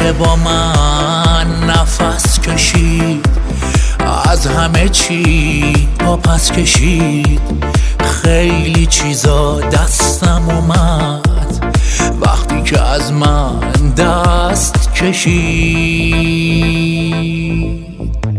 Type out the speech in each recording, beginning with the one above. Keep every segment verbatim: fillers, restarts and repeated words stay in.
که با من نفس کشید، از همه چی پا پس کشید. خیلی چیزا دستم اومد وقتی که از من دست کشید.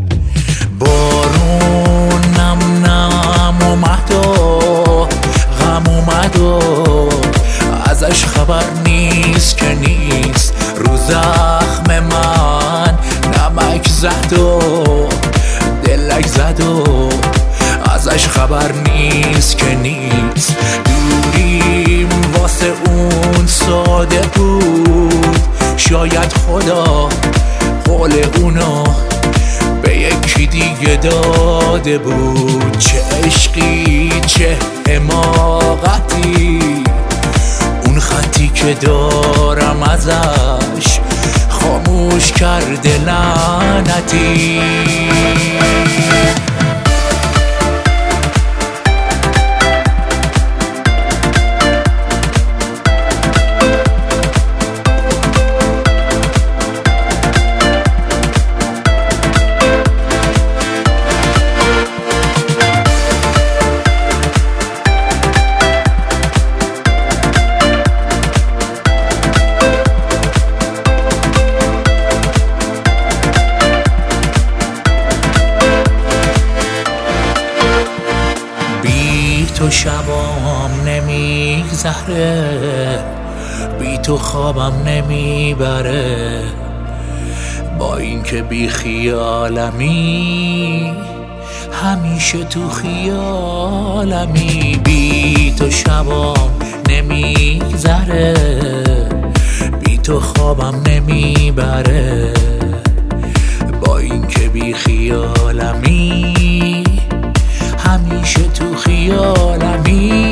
بارونم نم اومد و غم اومد و ازش خبر نیست که نیست. رو زخم من نمک زد و دلک زد و ازش خبر نیست که نیست. دوریم واسه اون ساده بود، شاید خدا قول اونو به یکی دیگه داده بود. چه عشقی چه حماقتی، اون خطی که دارم ازش خاموش کرده لعنتی. تو شبام نمیگذره، بی تو خوابم نمیبره. با اینکه بی خیالمی همیشه تو خیالمی. بی تو شبام نمیگذره، بی تو خوابم نمیبره. با اینکه بی خیالمی همیشه تو خیالمی.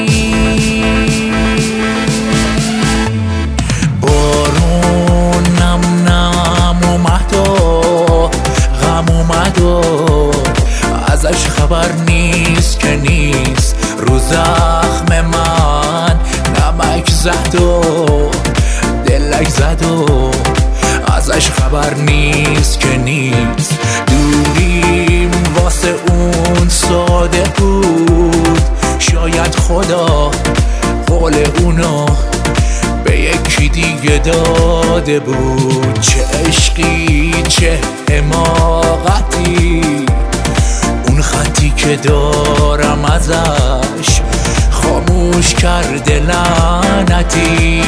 بارونم نم اومد و غم اومد و ازش خبر نیست که نیست. رو زخم من نمک زد و دلک زد و ازش خبر نیست که نیست. دوریم واسه اون ساده بود، شاید خدا قول اونو به یکی دیگه داده بود. چه عشقی چه حماقتی، اون خطی که دارم ازش خاموش کرده لعنتی.